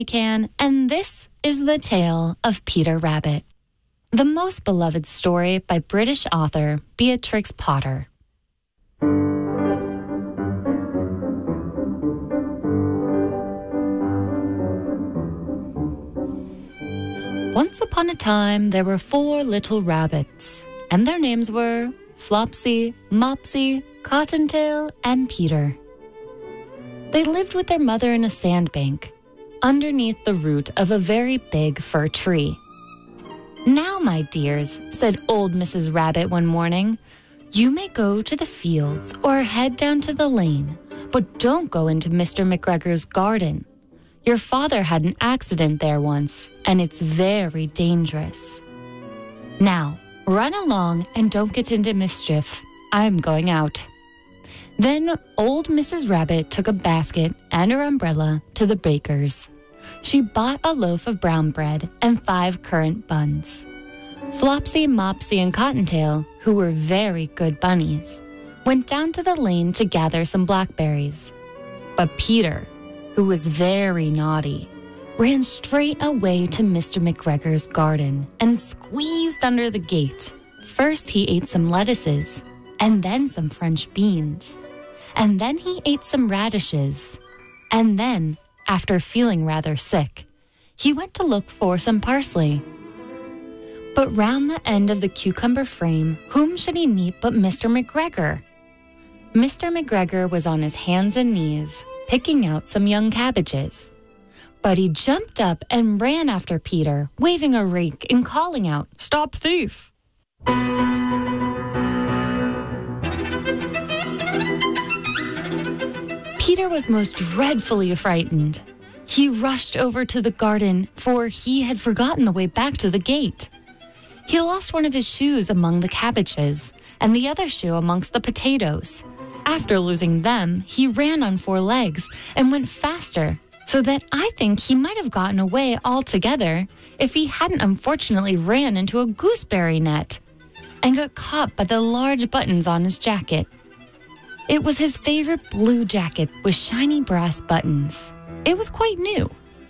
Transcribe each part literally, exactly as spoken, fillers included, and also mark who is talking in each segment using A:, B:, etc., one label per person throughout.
A: can, and this is the tale of Peter Rabbit, the most beloved story by British author Beatrix Potter. Once upon a time, there were four little rabbits, and their names were Flopsy, Mopsy, Cottontail, and Peter. They lived with their mother in a sandbank, underneath the root of a very big fir tree. "Now, my dears," said old Missus Rabbit one morning, "you may go to the fields or head down to the lane, but don't go into Mister McGregor's garden. Your father had an accident there once, and it's very dangerous. Now, run along and don't get into mischief. I'm going out." Then old Missus Rabbit took a basket and her umbrella to the baker's. She bought a loaf of brown bread and five currant buns. Flopsy, Mopsy, and Cottontail, who were very good bunnies, went down to the lane to gather some blackberries. But Peter, who was very naughty, ran straight away to Mister McGregor's garden and squeezed under the gate. First he ate some lettuces, and then some French beans, and then he ate some radishes, and then, after feeling rather sick, he went to look for some parsley. But round the end of the cucumber frame, whom should he meet but Mister McGregor? Mister McGregor was on his hands and knees, picking out some young cabbages. But he jumped up and ran after Peter, waving a rake and calling out, "Stop thief!" Peter was most dreadfully frightened. He rushed over to the garden, for he had forgotten the way back to the gate. He lost one of his shoes among the cabbages, and the other shoe amongst the potatoes. After losing them, he ran on four legs and went faster, so that I think he might have gotten away altogether if he hadn't unfortunately ran into a gooseberry net and got caught by the large buttons on his jacket. It was his favorite blue jacket with shiny brass buttons. It was quite new.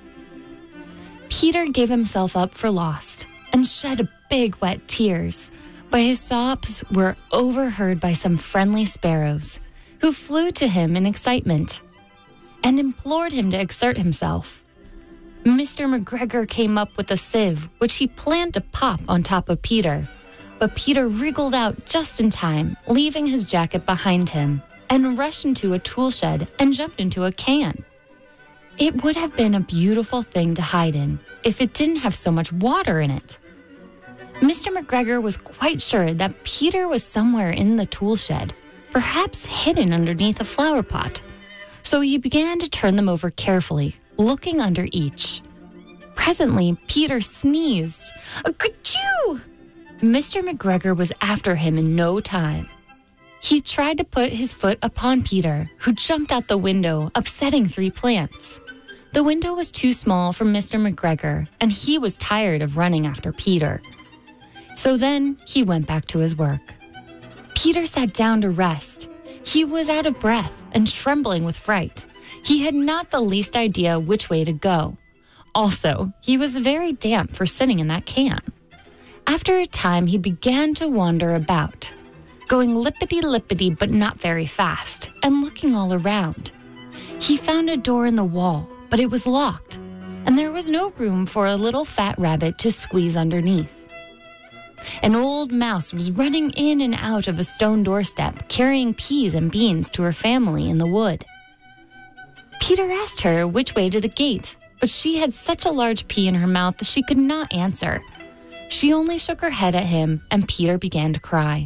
A: Peter gave himself up for lost and shed big wet tears, but his sobs were overheard by some friendly sparrows who flew to him in excitement and implored him to exert himself. Mister McGregor came up with a sieve, which he planned to pop on top of Peter, but Peter wriggled out just in time, leaving his jacket behind him, and rushed into a tool shed and jumped into a can. It would have been a beautiful thing to hide in if it didn't have so much water in it. Mister McGregor was quite sure that Peter was somewhere in the tool shed, perhaps hidden underneath a flower pot. So he began to turn them over carefully, looking under each. Presently, Peter sneezed. "Achoo!" Mister McGregor was after him in no time. He tried to put his foot upon Peter, who jumped out the window, upsetting three plants. The window was too small for Mister McGregor, and he was tired of running after Peter. So then he went back to his work. Peter sat down to rest. He was out of breath and trembling with fright. He had not the least idea which way to go. Also, he was very damp for sitting in that can. After a time, he began to wander about, going lippity-lippity but not very fast, and looking all around. He found a door in the wall, but it was locked, and there was no room for a little fat rabbit to squeeze underneath. An old mouse was running in and out of a stone doorstep, carrying peas and beans to her family in the wood. Peter asked her which way to the gate, but she had such a large pea in her mouth that she could not answer. She only shook her head at him, and Peter began to cry.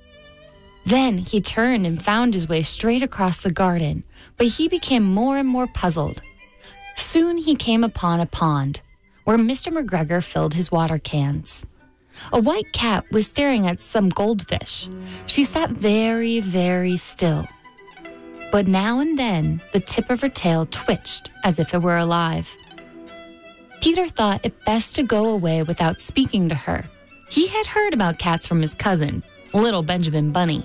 A: Then he turned and found his way straight across the garden, but he became more and more puzzled. Soon he came upon a pond, where Mister McGregor filled his water cans. A white cat was staring at some goldfish. She sat very, very still. But now and then, the tip of her tail twitched as if it were alive. Peter thought it best to go away without speaking to her. He had heard about cats from his cousin, little Benjamin Bunny.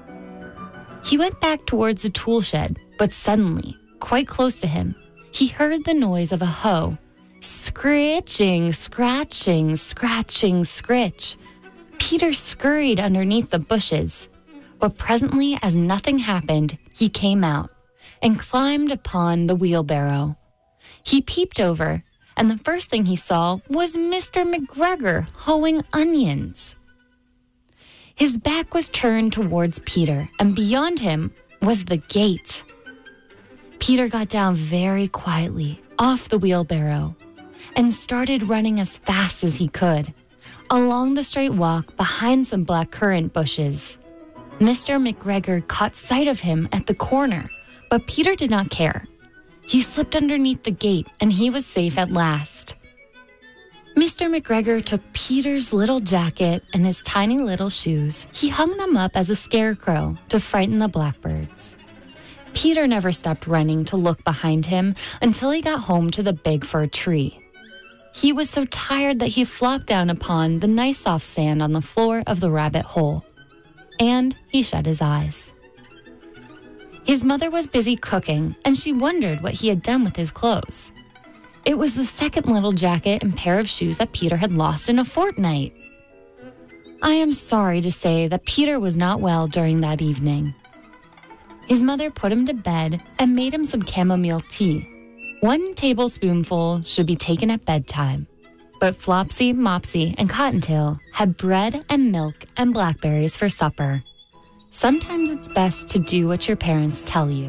A: He went back towards the tool shed, but suddenly, quite close to him, he heard the noise of a hoe Scritching, scratching, scratching, scritch. Peter scurried underneath the bushes, but presently, as nothing happened, he came out and climbed upon the wheelbarrow. He peeped over, and the first thing he saw was Mister McGregor hoeing onions. His back was turned towards Peter, and beyond him was the gate. Peter got down very quietly off the wheelbarrow and started running as fast as he could along the straight walk behind some blackcurrant bushes. Mister McGregor caught sight of him at the corner, but Peter did not care. He slipped underneath the gate, and he was safe at last. Mister McGregor took Peter's little jacket and his tiny little shoes. He hung them up as a scarecrow to frighten the blackbirds. Peter never stopped running to look behind him until he got home to the big fir tree. He was so tired that he flopped down upon the nice soft sand on the floor of the rabbit hole, and he shut his eyes. His mother was busy cooking, and she wondered what he had done with his clothes. It was the second little jacket and pair of shoes that Peter had lost in a fortnight. I am sorry to say that Peter was not well during that evening. His mother put him to bed and made him some chamomile tea. One tablespoonful should be taken at bedtime, but Flopsy, Mopsy, and Cottontail had bread and milk and blackberries for supper. Sometimes it's best to do what your parents tell you.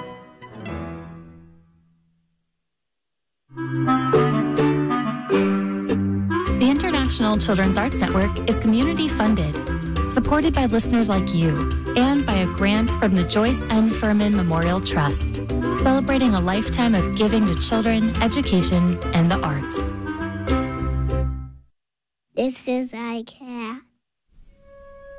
A: The International Children's Arts Network is community funded, supported by listeners like you, and by a grant from the Joyce N. Furman Memorial Trust, celebrating a lifetime of giving to children, education, and the arts.
B: This is iCat.